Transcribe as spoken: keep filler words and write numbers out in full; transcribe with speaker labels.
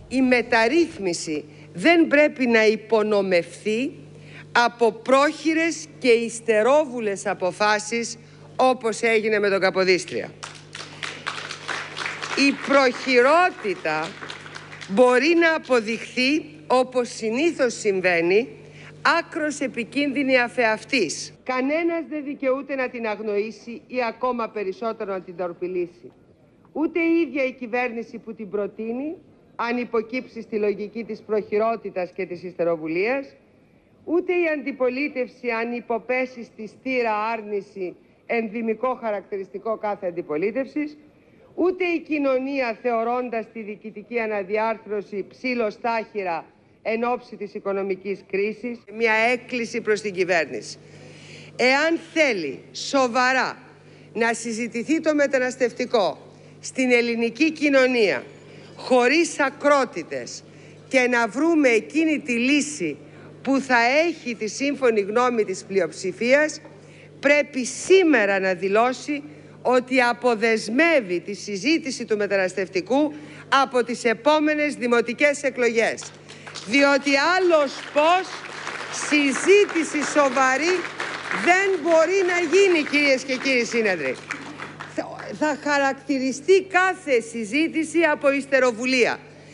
Speaker 1: Η μεταρρύθμιση δεν πρέπει να υπονομευθεί από πρόχειρες και υστερόβουλες αποφάσεις όπως έγινε με τον Καποδίστρια. Η προχειρότητα μπορεί να αποδειχθεί, όπως συνήθως συμβαίνει, άκρος επικίνδυνη αφεαυτής. Κανένας δεν δικαιούται να την αγνοήσει ή ακόμα περισσότερο να την τορπιλήσει. Ούτε η ίδια η κυβέρνηση που την προτείνει, αν υποκύψει στη λογική της προχειρότητας και της υστεροβουλίας, ούτε η αντιπολίτευση αν υποπέσει στη στήρα άρνηση, ενδυμικό χαρακτηριστικό κάθε αντιπολίτευσης, ούτε η κοινωνία θεωρώντας τη διοικητική αναδιάρθρωση ψήλο-στάχυρα εν ώψη της οικονομικής κρίσης. Μια έκκληση προς την κυβέρνηση. Εάν θέλει σοβαρά να συζητηθεί το μεταναστευτικό στην ελληνική κοινωνία χωρίς ακρότητες και να βρούμε εκείνη τη λύση που θα έχει τη σύμφωνη γνώμη της πλειοψηφίας, πρέπει σήμερα να δηλώσει ότι αποδεσμεύει τη συζήτηση του μεταναστευτικού από τις επόμενες δημοτικές εκλογές. Διότι άλλος πώς συζήτηση σοβαρή δεν μπορεί να γίνει, κυρίες και κύριοι σύνεδροι. Θα χαρακτηριστεί κάθε συζήτηση από υστεροβουλία.